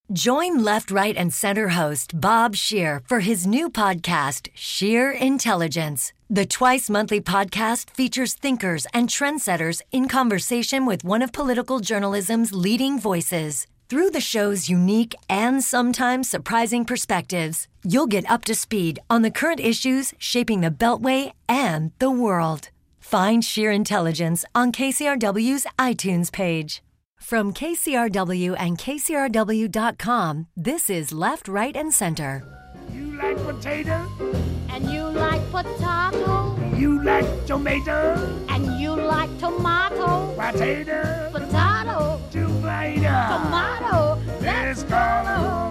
Join Left, Right, and Center host Bob Scheer for his new podcast, Scheer Intelligence. The twice-monthly podcast features thinkers and trendsetters in conversation with one of political journalism's leading voices. Through the show's unique and sometimes surprising perspectives, you'll get up to speed on the current issues shaping the Beltway and the world. Find Scheer Intelligence on KCRW's iTunes page. From KCRW and KCRW.com, this is Left, Right, and Center. You like potato? And you like potato? You like tomato? And you like tomato? Potato? Potato? Tomato? Tomato? Let's call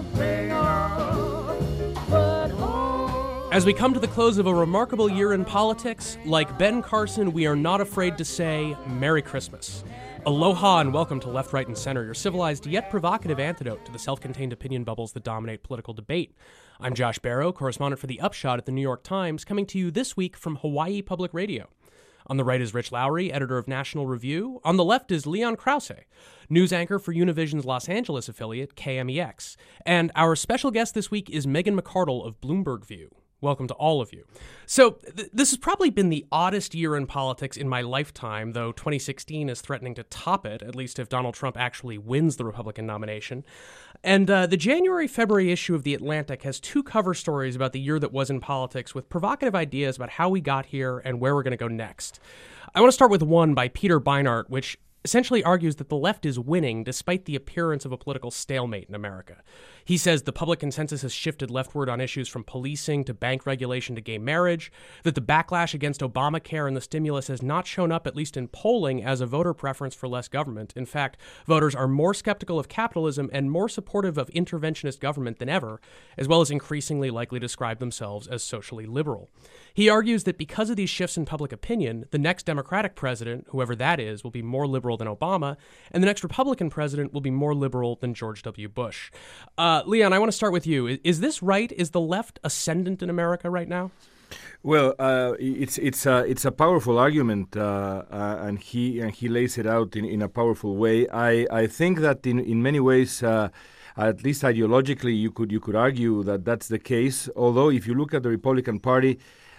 As we come to the close of a remarkable year in politics, like Ben Carson, we are not afraid to say Merry Christmas. Aloha and welcome to Left, Right, and Center, your civilized yet provocative antidote to the self-contained opinion bubbles that dominate political debate. I'm Josh Barrow, correspondent for The Upshot at the New York Times, coming to you this week from Hawaii Public Radio. On the right is Rich Lowry, editor of National Review. On the left is Leon Krause, news anchor for Univision's Los Angeles affiliate, KMEX. And our special guest this week is Megan McArdle of Bloomberg View. Welcome to all of you. So this has probably been the oddest year in politics in my lifetime, though 2016 is threatening to top it, at least if Donald Trump actually wins the Republican nomination. And the January-February issue of The Atlantic has two cover stories about the year that was in politics with provocative ideas about how we got here and where we're going to go next. I want to start with one by Peter Beinart, which essentially argues that the left is winning despite the appearance of a political stalemate in America. He says the public consensus has shifted leftward on issues from policing to bank regulation to gay marriage, that the backlash against Obamacare and the stimulus has not shown up, at least in polling, as a voter preference for less government. In fact, voters are more skeptical of capitalism and more supportive of interventionist government than ever, as well as increasingly likely to describe themselves as socially liberal. He argues that because of these shifts in public opinion, the next Democratic president, whoever that is, will be more liberal than Obama, and the next Republican president will be more liberal than George W. Bush. Leon, I want to start with you. Is this right? Is the left ascendant in America right now? Well, it's a powerful argument, and he lays it out in a powerful way. I think that in many ways, at least ideologically, you could argue that that's the case. Although, if you look at the Republican Party,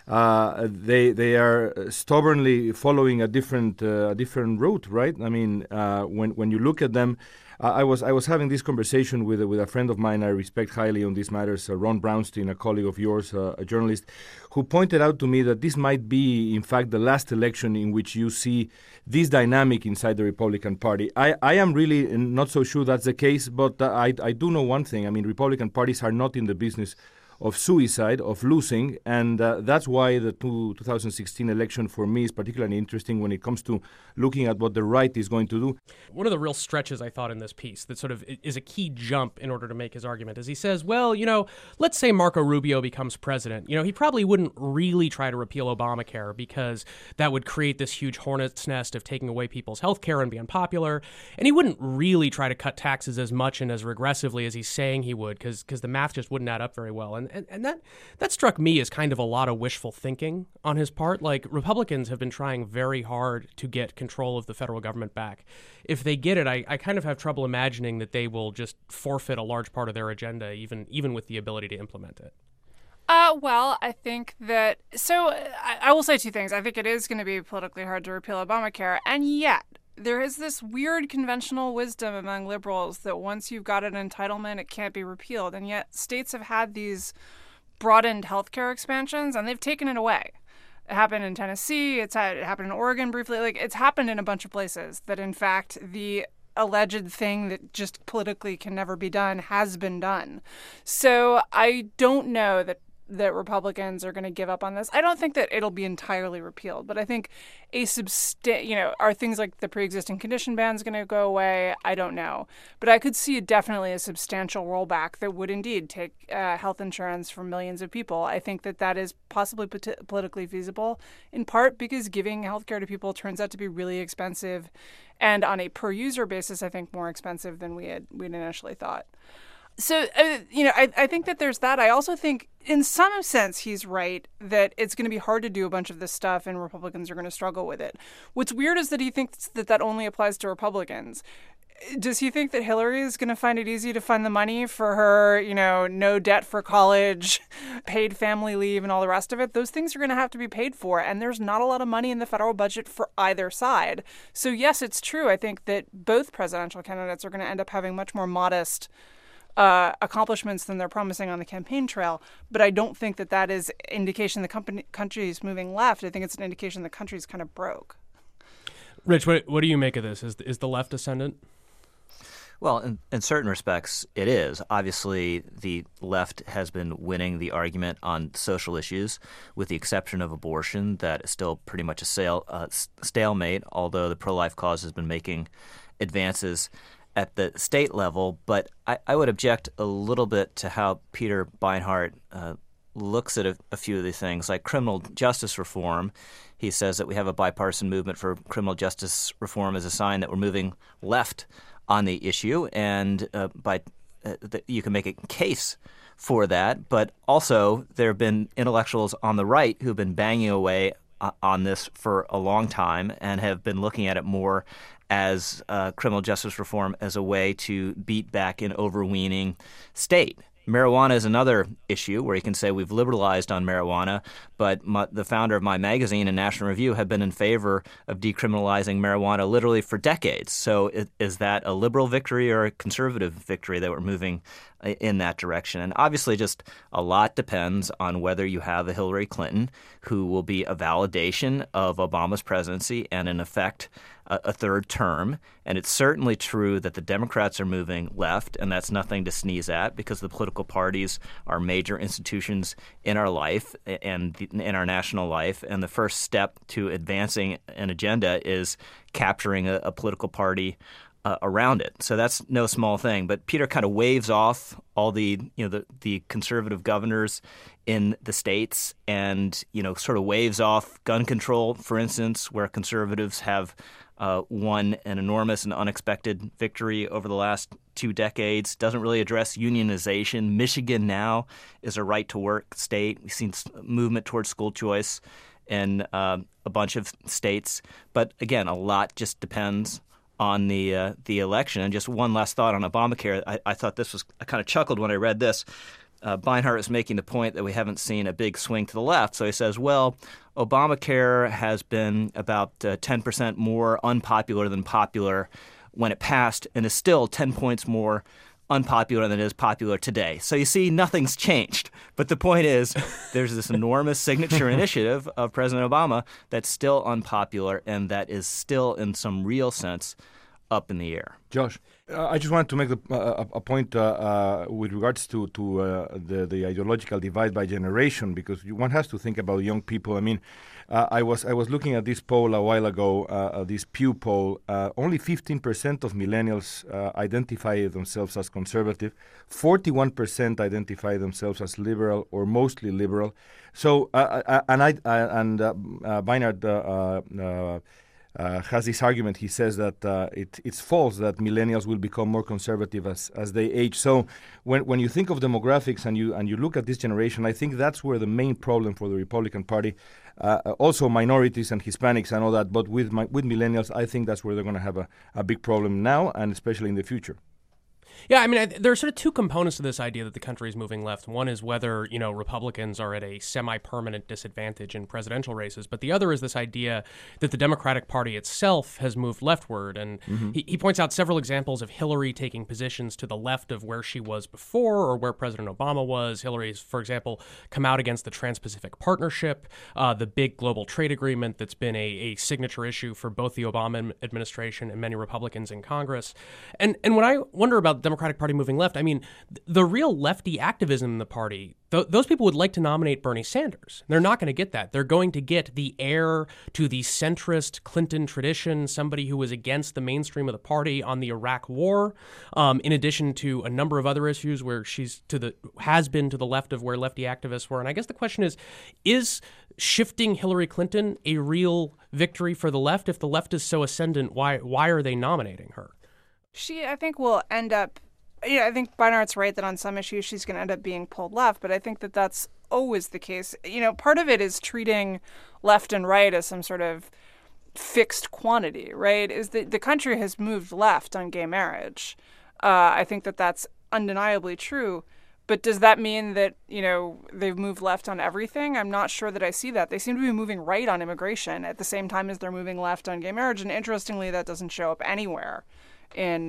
they are stubbornly following a different route, right? I mean, when you look at them, I was having this conversation with a friend of mine I respect highly on these matters, Ron Brownstein, a colleague of yours, a journalist, who pointed out to me that this might be, in fact, the last election in which you see this dynamic inside the Republican Party. I am really not so sure that's the case, but I do know one thing. I mean, Republican parties are not in the business of suicide, of losing, and that's why the 2016 election for me is particularly interesting when it comes to looking at what the right is going to do. One of the real stretches I thought in this piece that sort of is a key jump in order to make his argument is he says, well, let's say Marco Rubio becomes president. He probably wouldn't really try to repeal Obamacare because that would create this huge hornet's nest of taking away people's health care and be unpopular. And he wouldn't really try to cut taxes as much and as regressively as he's saying he would because the math just wouldn't add up very well. And that struck me as kind of a lot of wishful thinking on his part. Like, Republicans have been trying very hard to get control of the federal government back. If they get it, I kind of have trouble imagining that they will just forfeit a large part of their agenda, even with the ability to implement it. Well, I think that... So I will say two things. I think it is going to be politically hard to repeal Obamacare, and yet there is this weird conventional wisdom among liberals that once you've got an entitlement, it can't be repealed. And yet states have had these broadened healthcare expansions, and they've taken it away. It happened in Tennessee. It happened in Oregon briefly. It's happened in a bunch of places that, in fact, the alleged thing that just politically can never be done has been done. So I don't know that Republicans are going to give up on this. I don't think that it'll be entirely repealed, but I think are things like the pre-existing condition bans going to go away? I don't know. But I could see definitely a substantial rollback that would indeed take health insurance from millions of people. I think that is possibly politically feasible, in part because giving healthcare to people turns out to be really expensive, and on a per-user basis, I think more expensive than we'd initially thought. So, I think that there's that. I also think in some sense he's right that it's going to be hard to do a bunch of this stuff and Republicans are going to struggle with it. What's weird is that he thinks that only applies to Republicans. Does he think that Hillary is going to find it easy to find the money for her, no debt for college, paid family leave, and all the rest of it? Those things are going to have to be paid for, and there's not a lot of money in the federal budget for either side. So yes, it's true. I think that both presidential candidates are going to end up having much more modest accomplishments than they're promising on the campaign trail. But I don't think that is indication the country is moving left. I think it's an indication the country's kind of broke. Rich, what do you make of this? Is the left ascendant? Well, in certain respects, it is. Obviously, the left has been winning the argument on social issues, with the exception of abortion. That is still pretty much a stalemate, although the pro-life cause has been making advances at the state level. But I would object a little bit to how Peter Beinart looks at a few of these things, like criminal justice reform. He says that we have a bipartisan movement for criminal justice reform as a sign that we're moving left on the issue, and you can make a case for that. But also, there have been intellectuals on the right who've been banging away on this for a long time and have been looking at it more as criminal justice reform as a way to beat back an overweening state. Marijuana is another issue where you can say we've liberalized on marijuana, but the founder of my magazine and National Review have been in favor of decriminalizing marijuana literally for decades. So is that a liberal victory or a conservative victory that we're moving in that direction? And obviously just a lot depends on whether you have a Hillary Clinton who will be a validation of Obama's presidency and in effect a third term. And it's certainly true that the Democrats are moving left, and that's nothing to sneeze at because the political parties are major institutions in our life and in our national life. And the first step to advancing an agenda is capturing a political party around it. So that's no small thing. But Peter kind of waves off all the conservative governors in the states and, sort of waves off gun control, for instance, where conservatives have won an enormous and unexpected victory over the last 2 decades, doesn't really address unionization. Michigan now is a right-to-work state. We've seen movement towards school choice in a bunch of states. But again, a lot just depends on the election. And just one last thought on Obamacare. I thought this was – I kind of chuckled when I read this. Beinart is making the point that we haven't seen a big swing to the left. So he says, well, Obamacare has been about 10% more unpopular than popular when it passed and is still 10 points more unpopular than it is popular today. So you see, nothing's changed. But the point is there's this enormous signature initiative of President Obama that's still unpopular and that is still in some real sense up in the air. Josh, I just wanted to make a point with regards to the ideological divide by generation, because one has to think about young people. I mean, I was looking at this poll a while ago, this Pew poll. Only 15% of millennials identify themselves as conservative. 41% identify themselves as liberal or mostly liberal. So, Beinart has this argument. He says that it's false that millennials will become more conservative as they age. So when you think of demographics and you look at this generation, I think that's where the main problem for the Republican Party, also minorities and Hispanics and all that, but with millennials, I think that's where they're going to have a big problem now and especially in the future. Yeah, I mean, there are sort of two components to this idea that the country is moving left. One is whether, Republicans are at a semi-permanent disadvantage in presidential races. But the other is this idea that the Democratic Party itself has moved leftward. And he points out several examples of Hillary taking positions to the left of where she was before or where President Obama was. Hillary's, for example, come out against the Trans-Pacific Partnership, the big global trade agreement that's been a signature issue for both the Obama administration and many Republicans in Congress. And when I wonder about the Democratic Party moving left, I mean, the real lefty activism in the party, those people would like to nominate Bernie Sanders. They're not going to get that. They're going to get the heir to the centrist Clinton tradition, somebody who was against the mainstream of the party on the Iraq War, in addition to a number of other issues where she's has been to the left of where lefty activists were. And I guess the question is shifting Hillary Clinton a real victory for the left? If the left is so ascendant, why are they nominating her? She, I think, will end up, I think Beinart's right that on some issues she's going to end up being pulled left, but I think that that's always the case. Part of it is treating left and right as some sort of fixed quantity, right? Is that the country has moved left on gay marriage. I think that that's undeniably true. But does that mean that, they've moved left on everything? I'm not sure that I see that. They seem to be moving right on immigration at the same time as they're moving left on gay marriage. And interestingly, that doesn't show up anywhere in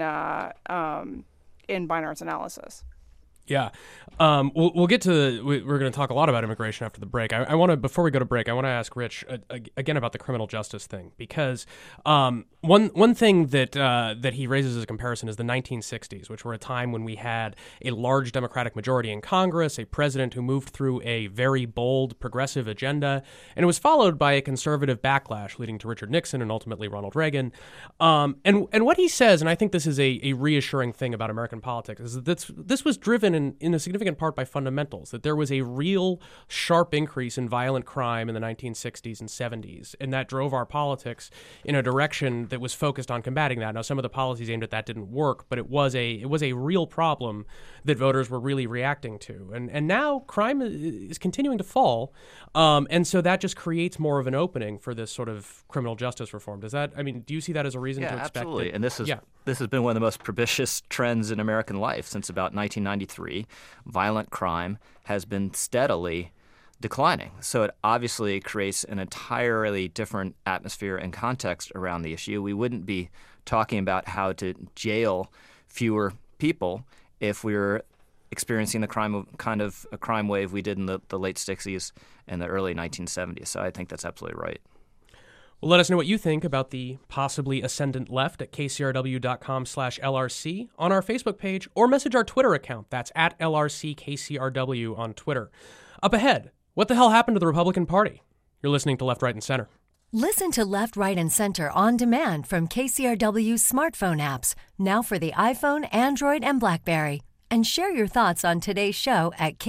Beinart's analysis. Yeah. We'll get to we're going to talk a lot about immigration after the break. I want to, before we go to break, I want to ask Rich again about the criminal justice thing, because one thing that he raises as a comparison is the 1960s, which were a time when we had a large Democratic majority in Congress, a president who moved through a very bold progressive agenda, and it was followed by a conservative backlash leading to Richard Nixon and ultimately Ronald Reagan. And what he says, and I think this is a reassuring thing about American politics, is that this was driven in a significant part by fundamentals, that there was a real sharp increase in violent crime in the 1960s and 70s, and that drove our politics in a direction that was focused on combating that. Now, some of the policies aimed at that didn't work, but it was a real problem that voters were really reacting to. And now crime is continuing to fall, and so that just creates more of an opening for this sort of criminal justice reform. Do you see that as a reason to expect? Absolutely. And this has been one of the most propitious trends in American life since about 1993. Violent crime has been steadily declining. So it obviously creates an entirely different atmosphere and context around the issue. We wouldn't be talking about how to jail fewer people if we were experiencing the crime wave we did in the late 60s and the early 1970s. So I think that's absolutely right. Well, let us know what you think about the possibly ascendant left at kcrw.com/LRC on our Facebook page, or message our Twitter account. That's at LRCKCRW on Twitter. Up ahead, what the hell happened to the Republican Party? You're listening to Left, Right, and Center. Listen to Left, Right, and Center on demand from KCRW's smartphone apps, now for the iPhone, Android, and BlackBerry. And share your thoughts on today's show at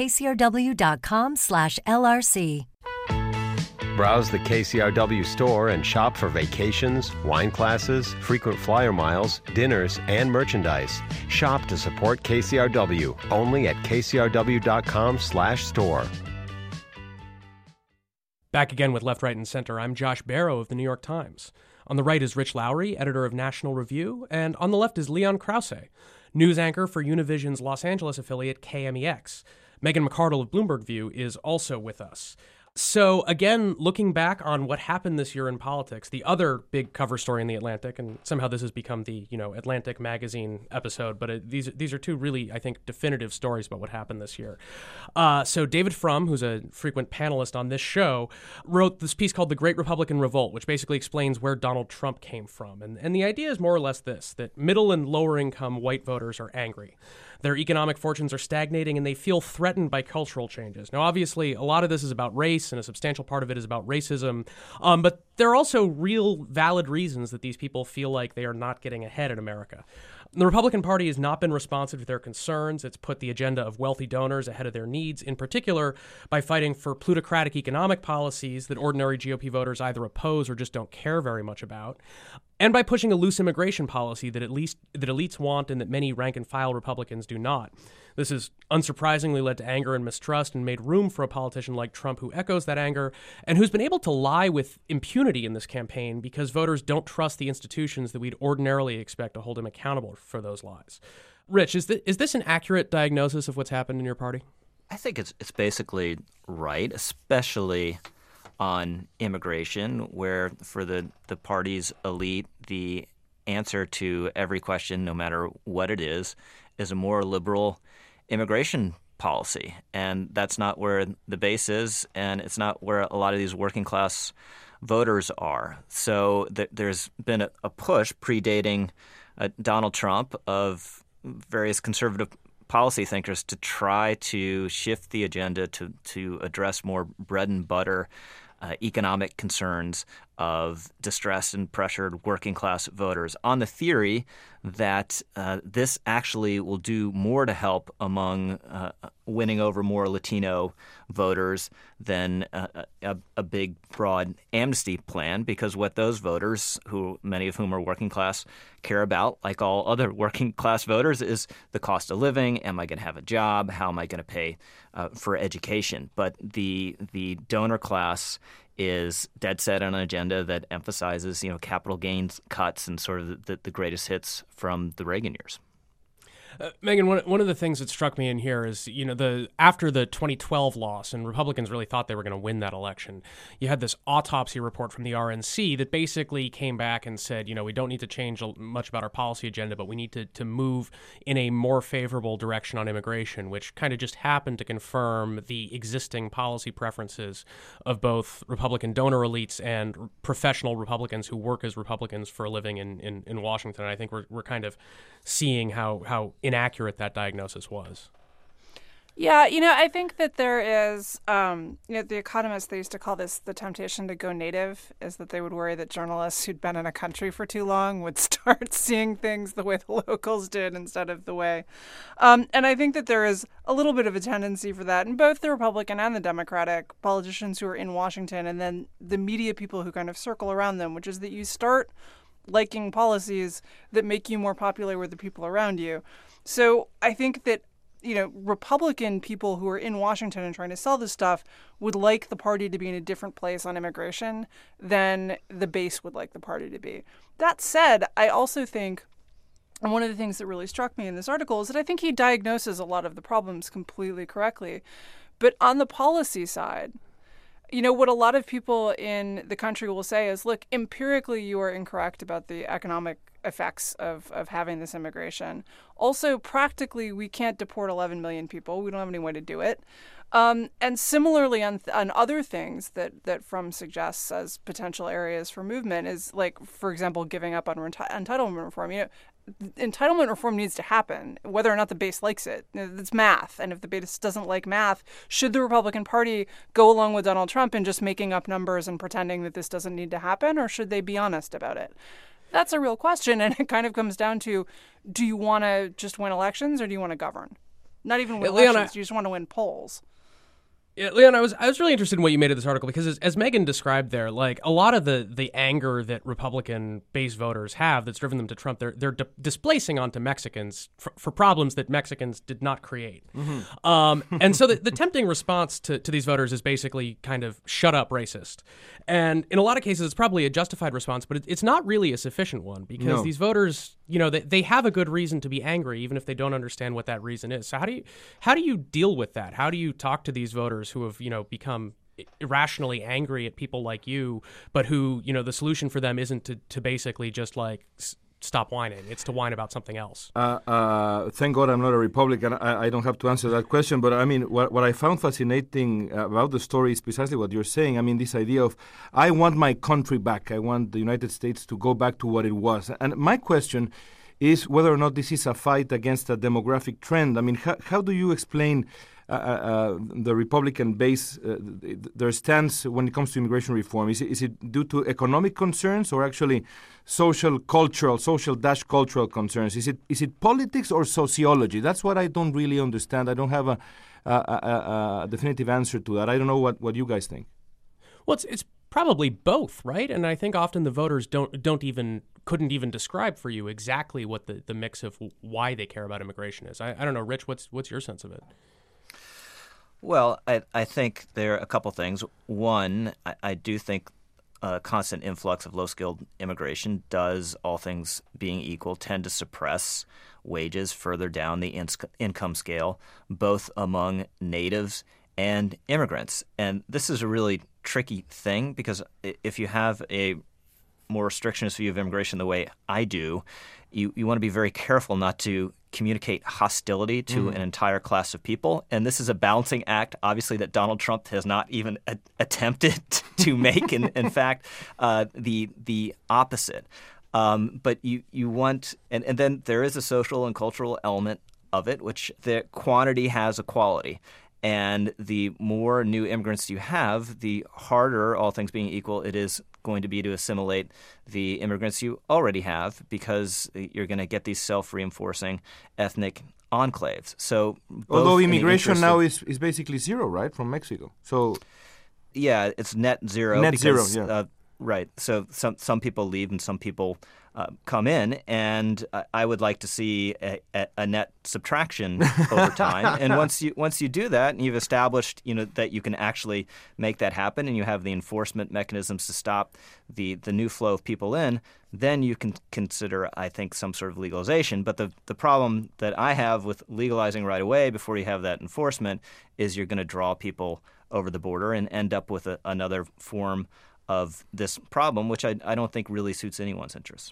kcrw.com/LRC. Browse the KCRW store and shop for vacations, wine classes, frequent flyer miles, dinners, and merchandise. Shop to support KCRW only at kcrw.com/store. Back again with Left, Right, and Center. I'm Josh Barrow of the New York Times. On the right is Rich Lowry, editor of National Review, and on the left is Leon Krause, news anchor for Univision's Los Angeles affiliate KMEX. Megan McArdle of Bloomberg View is also with us. So again, looking back on what happened this year in politics, the other big cover story in The Atlantic, and somehow this has become the Atlantic magazine episode, but these are two really, I think, definitive stories about what happened this year. So David Frum, who's a frequent panelist on this show, wrote this piece called The Great Republican Revolt, which basically explains where Donald Trump came from. And the idea is more or less this, that middle and lower income white voters are angry. Their economic fortunes are stagnating, and they feel threatened by cultural changes. Now, obviously, a lot of this is about race, and a substantial part of it is about racism. But there are also real valid reasons that these people feel like they are not getting ahead in America. The Republican Party has not been responsive to their concerns. It's put the agenda of wealthy donors ahead of their needs, in particular by fighting for plutocratic economic policies that ordinary GOP voters either oppose or just don't care very much about, and by pushing a loose immigration policy that elites want and that many rank-and-file Republicans do not. This has unsurprisingly led to anger and mistrust and made room for a politician like Trump who echoes that anger and who's been able to lie with impunity in this campaign because voters don't trust the institutions that we'd ordinarily expect to hold him accountable for those lies. Rich, is this an accurate diagnosis of what's happened in your party? I think it's basically right, especially on immigration, where for the party's elite, the answer to every question, no matter what it is a more liberal immigration policy. And that's not where the base is, and it's not where a lot of these working class voters are. So there's been a push predating Donald Trump of various conservative policy thinkers to try to shift the agenda to address more bread and butter economic concerns of distressed and pressured working class voters, on the theory that this actually will do more to help among winning over more Latino voters than a big, broad amnesty plan, because what those voters, who many of whom are working class, care about, like all other working class voters, is the cost of living. Am I going to have a job? How am I going to pay for education? But the donor class is dead set on an agenda that emphasizes, capital gains cuts and sort of the greatest hits from the Reagan years. Megan, one of the things that struck me in here is, after the 2012 loss, and Republicans really thought they were going to win that election, you had this autopsy report from the RNC that basically came back and said, we don't need to change much about our policy agenda, but we need to move in a more favorable direction on immigration, which kind of just happened to confirm the existing policy preferences of both Republican donor elites and professional Republicans who work as Republicans for a living in Washington. And I think we're kind of seeing how inaccurate that diagnosis was. Yeah, I think that there is, the economists, they used to call this the temptation to go native, is that they would worry that journalists who'd been in a country for too long would start seeing things the way the locals did instead of the way. And I think that there is a little bit of a tendency for that in both the Republican and the Democratic politicians who are in Washington, and then the media people who kind of circle around them, which is that you start liking policies that make you more popular with the people around you. So I think that, Republican people who are in Washington and trying to sell this stuff would like the party to be in a different place on immigration than the base would like the party to be. That said, I also think, and one of the things that really struck me in this article is that I think he diagnoses a lot of the problems completely correctly. But on the policy side, what a lot of people in the country will say is, look, empirically, you are incorrect about the economic effects of having this immigration. Also, practically, we can't deport 11 million people. We don't have any way to do it. And similarly, on other things that Frum suggests as potential areas for movement is, like, for example, giving up on entitlement reform. Entitlement reform needs to happen, whether or not the base likes it. It's math. And if the base doesn't like math, should the Republican Party go along with Donald Trump in just making up numbers and pretending that this doesn't need to happen, or should they be honest about it? That's a real question, and it kind of comes down to, do you want to just win elections or do you want to govern? Not even win elections, you just want to win polls. Yeah, Leon, I was really interested in what you made of this article because as Megan described there, like a lot of the anger that Republican base voters have that's driven them to Trump, they're displacing onto Mexicans for problems that Mexicans did not create. Mm-hmm. And so the tempting response to these voters is basically kind of shut up, racist. And in a lot of cases, it's probably a justified response, but it's not really a sufficient one because these voters, they have a good reason to be angry, even if they don't understand what that reason is. So how do you deal with that? How do you talk to these voters who have, become irrationally angry at people like you, but who, the solution for them isn't to basically just like stop whining. It's to whine about something else. Thank God I'm not a Republican. I don't have to answer that question. But I mean, what I found fascinating about the story is precisely what you're saying. I mean, this idea of I want my country back. I want the United States to go back to what it was. And my question is whether or not this is a fight against a demographic trend. I mean, how do you explain the Republican base, their stance when it comes to immigration reform? Is it due to economic concerns or actually social-cultural concerns? Is it politics or sociology? That's what I don't really understand. I don't have a definitive answer to that. I don't know what you guys think. Well, it's probably both, right? And I think often the voters couldn't even describe for you exactly what the mix of why they care about immigration is. I don't know, Rich, what's your sense of it? Well, I think there are a couple things. One, I do think a constant influx of low-skilled immigration does, all things being equal, tend to suppress wages further down the income scale, both among natives and immigrants. And this is a really tricky thing because if you have a more restrictionist view of immigration the way I do, you want to be very careful not to communicate hostility to an entire class of people. And this is a balancing act, obviously, that Donald Trump has not even attempted to make. In fact, the opposite. But you want – and then there is a social and cultural element of it, which the quantity has a quality. And the more new immigrants you have, the harder, all things being equal, it is going to be to assimilate the immigrants you already have because you're going to get these self-reinforcing ethnic enclaves. So, although immigration now is basically zero, right, from Mexico. So, yeah, it's net zero. Net because, zero, yeah. Right. So some people leave and some people come in, and I would like to see a net subtraction over time. And once you do that, and you've established that you can actually make that happen, and you have the enforcement mechanisms to stop the new flow of people in, then you can consider, I think, some sort of legalization. But the problem that I have with legalizing right away before you have that enforcement is you're going to draw people over the border and end up with another form of this problem, which I don't think really suits anyone's interests.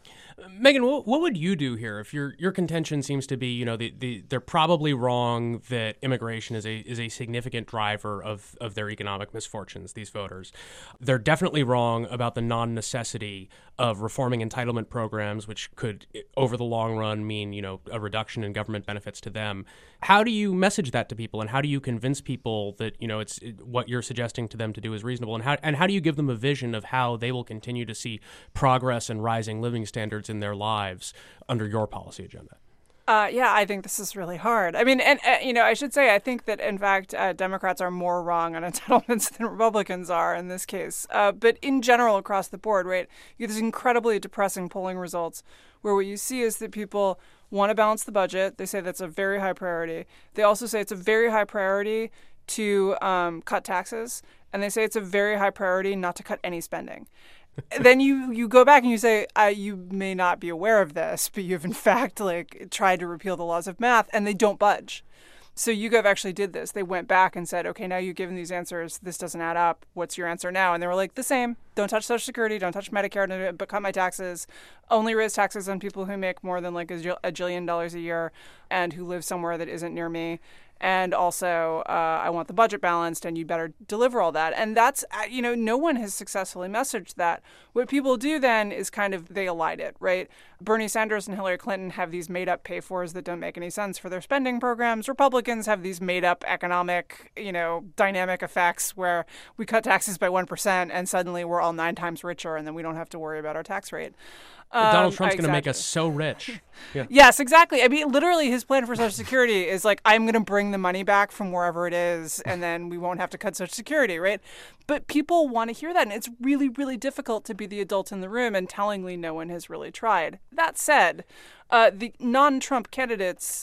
Megan, what would you do here if your contention seems to be, they're probably wrong that immigration is a significant driver of their economic misfortunes, these voters. They're definitely wrong about the non-necessity of reforming entitlement programs, which could, over the long run, mean, a reduction in government benefits to them. How do you message that to people, and how do you convince people that, what you're suggesting to them to do is reasonable, and how do you give them a vision of how they will continue to see progress and rising living standards in their lives under your policy agenda? Yeah, I think this is really hard. I mean, and I should say, I think that, in fact, Democrats are more wrong on entitlements than Republicans are in this case. But in general, across the board, right, you get these incredibly depressing polling results where what you see is that people want to balance the budget. They say that's a very high priority. They also say it's a very high priority to cut taxes. And they say it's a very high priority not to cut any spending. Then you go back and you say, you may not be aware of this, but you've in fact tried to repeal the laws of math, and they don't budge. So YouGov actually did this. They went back and said, okay, now you've given these answers. This doesn't add up. What's your answer now? And they were like, the same. Don't touch Social Security. Don't touch Medicare, but cut my taxes. Only raise taxes on people who make more than a $1 jillion a year and who live somewhere that isn't near me. And also, I want the budget balanced, and you better deliver all that. And that's, no one has successfully messaged that. What people do then is they elide it, right? Bernie Sanders and Hillary Clinton have these made-up pay-fors that don't make any sense for their spending programs. Republicans have these made-up economic, dynamic effects where we cut taxes by 1% and suddenly we're all 9 times richer, and then we don't have to worry about our tax rate. Donald Trump's going to make us so rich. Yeah. Yes, exactly. I mean, literally, his plan for Social Security is I'm going to bring the money back from wherever it is, and then we won't have to cut Social Security, right? But people want to hear that, and it's really, really difficult to be the adult in the room, and tellingly, no one has really tried. That said, the non-Trump candidates,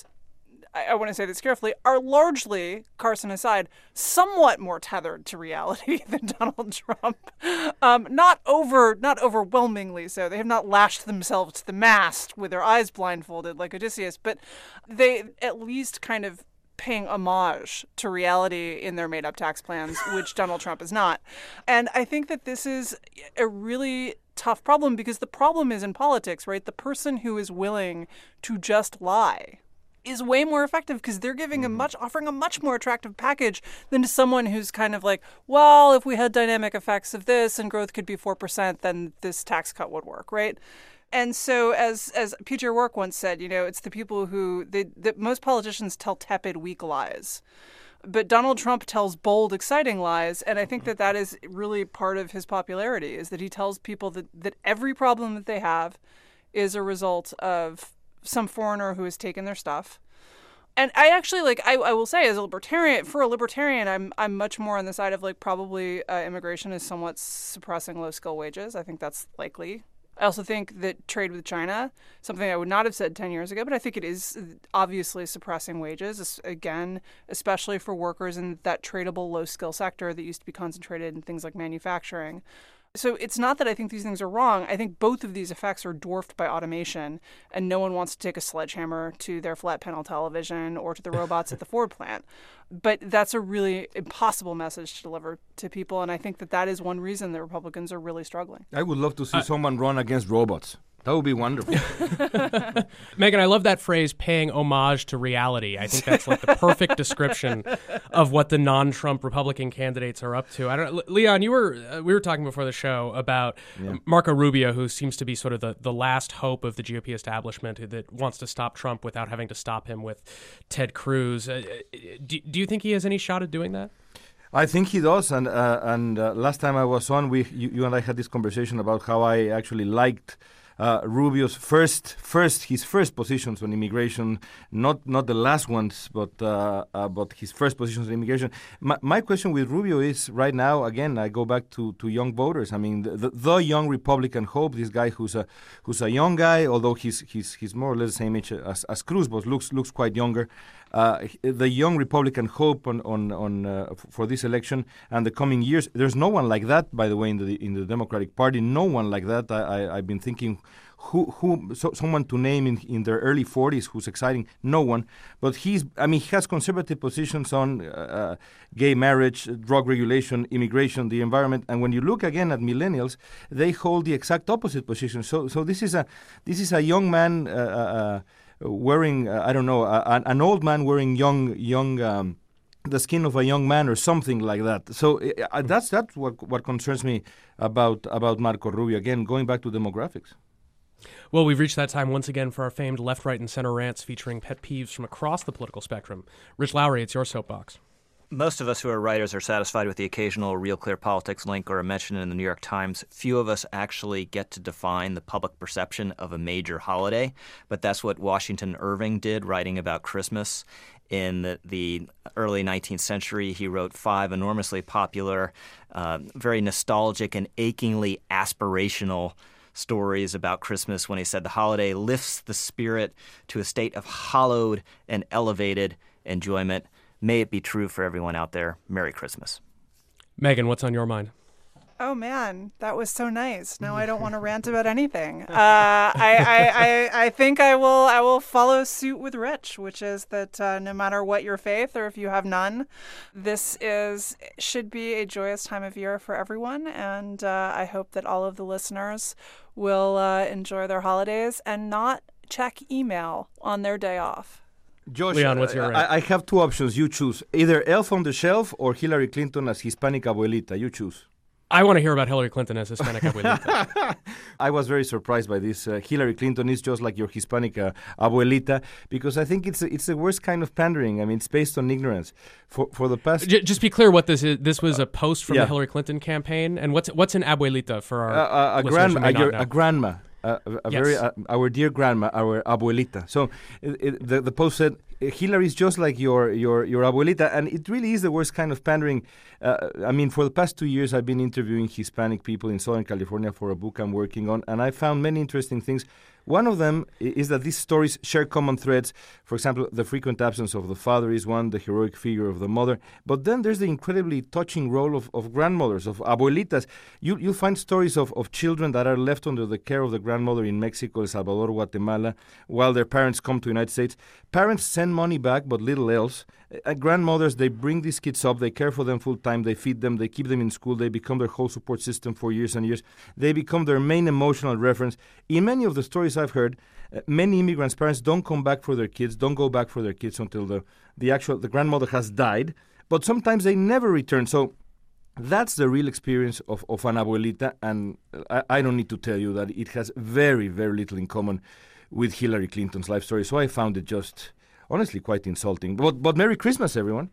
I want to say this carefully, are largely, Carson aside, somewhat more tethered to reality than Donald Trump. Not overwhelmingly so. They have not lashed themselves to the mast with their eyes blindfolded like Odysseus, but they at least paying homage to reality in their made-up tax plans, which Donald Trump is not. And I think that this is a really tough problem because the problem is in politics, right? The person who is willing to just lie is way more effective because they're giving offering a much more attractive package than to someone who's well, if we had dynamic effects of this and growth could be 4%, then this tax cut would work, right? And so as Peter Work once said, it's the people who that most politicians tell tepid, weak lies. But Donald Trump tells bold, exciting lies. And I think that is really part of his popularity, is that he tells people that every problem that they have is a result of some foreigner who has taken their stuff. And I actually I will say, as a libertarian, I'm much more on the side of probably immigration is somewhat suppressing low skill wages. I think that's likely. I also think that trade with China, something I would not have said 10 years ago, but I think it is obviously suppressing wages, again, especially for workers in that tradable low skill sector that used to be concentrated in things like manufacturing. So it's not that I think these things are wrong. I think both of these effects are dwarfed by automation, and no one wants to take a sledgehammer to their flat panel television or to the robots at the Ford plant. But that's a really impossible message to deliver to people, and I think that is one reason that Republicans are really struggling. I would love to see someone run against robots. That would be wonderful. Megan, I love that phrase, paying homage to reality. I think that's the perfect description of what the non-Trump Republican candidates are up to. Leon, we were talking before the show about Marco Rubio, who seems to be sort of the last hope of the GOP establishment that wants to stop Trump without having to stop him with Ted Cruz. Do you think he has any shot at doing that? I think he does, and last time I was on, you and I had this conversation about how I actually liked Rubio's his first positions on immigration, not the last ones, but his first positions on immigration. My question with Rubio is right now, again, I go back to young voters. I mean, the young Republican hope, this guy who's a young guy, although he's more or less the same age as Cruz, but looks quite younger. The young Republican hope for this election and the coming years. There's no one like that, by the way, in the Democratic Party. No one like that. I've been thinking someone to name in their early 40s who's exciting. No one. But he has conservative positions on gay marriage, drug regulation, immigration, the environment. And when you look again at millennials, they hold the exact opposite position. So this is a young man. Wearing, an old man wearing young, the skin of a young man or something like that. So that's what concerns me about Marco Rubio. Again, going back to demographics. Well, we've reached that time once again for our famed left, right, and center rants featuring pet peeves from across the political spectrum. Rich Lowry, it's your soapbox. Most of us who are writers are satisfied with the occasional Real Clear Politics link or a mention in the New York Times. Few of us actually get to define the public perception of a major holiday, but that's what Washington Irving did, writing about Christmas. In the early 19th century, he wrote 5 enormously popular, very nostalgic and achingly aspirational stories about Christmas when he said the holiday lifts the spirit to a state of hallowed and elevated enjoyment. May it be true for everyone out there. Merry Christmas. Megan, what's on your mind? Oh man, that was so nice. Now I don't want to rant about anything. I think I will follow suit with Rich, which is that no matter what your faith or if you have none, this should be a joyous time of year for everyone, and I hope that all of the listeners will enjoy their holidays and not check email on their day off. Josh, Leon, what's your rant? I have 2 options. You choose. Either Elf on the Shelf or Hillary Clinton as Hispanic abuelita. You choose. I want to hear about Hillary Clinton as Hispanic abuelita. I was very surprised by this. Hillary Clinton is just like your Hispanic abuelita, because I think it's the worst kind of pandering. I mean, it's based on ignorance. For the past, just be clear what this is. This was a post from the Hillary Clinton campaign, and what's an abuelita for our listeners who may not know? A grandma. Our dear grandma, our abuelita. So the post said, Hillary is just like your abuelita, and it really is the worst kind of pandering. For the past 2 years, I've been interviewing Hispanic people in Southern California for a book I'm working on, and I found many interesting things. One of them is that these stories share common threads. For example, the frequent absence of the father is one, the heroic figure of the mother. But then there's the incredibly touching role of grandmothers, of abuelitas. You'll find stories of children that are left under the care of the grandmother in Mexico, El Salvador, Guatemala, while their parents come to the United States. Parents send money back, but little else. Grandmothers, they bring these kids up, they care for them full time, they feed them, they keep them in school, they become their whole support system for years and years. They become their main emotional reference. In many of the stories I've heard, many immigrants' parents don't go back for their kids until the grandmother has died, but sometimes they never return. So that's the real experience of an abuelita, and I don't need to tell you that it has very, very little in common with Hillary Clinton's life story. So I found it just honestly quite insulting. But Merry Christmas, everyone.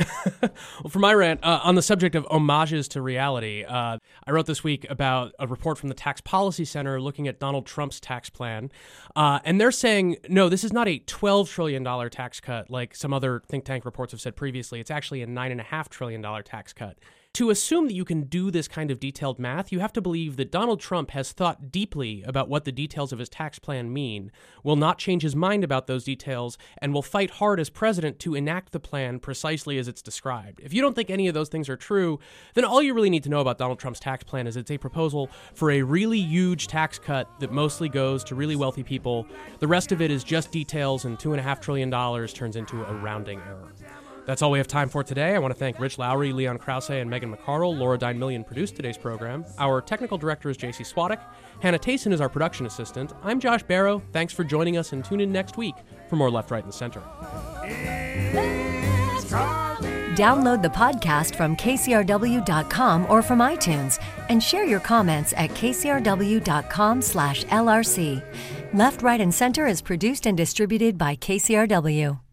Well, for my rant, on the subject of homages to reality, I wrote this week about a report from the Tax Policy Center looking at Donald Trump's tax plan. And they're saying, no, this is not a $12 trillion tax cut like some other think tank reports have said previously. It's actually a $9.5 trillion tax cut. To assume that you can do this kind of detailed math, you have to believe that Donald Trump has thought deeply about what the details of his tax plan mean, will not change his mind about those details, and will fight hard as president to enact the plan precisely as it's described. If you don't think any of those things are true, then all you really need to know about Donald Trump's tax plan is it's a proposal for a really huge tax cut that mostly goes to really wealthy people. The rest of it is just details, and $2.5 trillion turns into a rounding error. That's all we have time for today. I want to thank Rich Lowry, Leon Krause, and Megan McArdle. Laura Dine-Million produced today's program. Our technical director is JC Swadek. Hannah Tayson is our production assistant. I'm Josh Barrow. Thanks for joining us, and tune in next week for more Left, Right, and Center. Download the podcast from KCRW.com or from iTunes and share your comments at KCRW.com/LRC. Left, Right, and Center is produced and distributed by KCRW.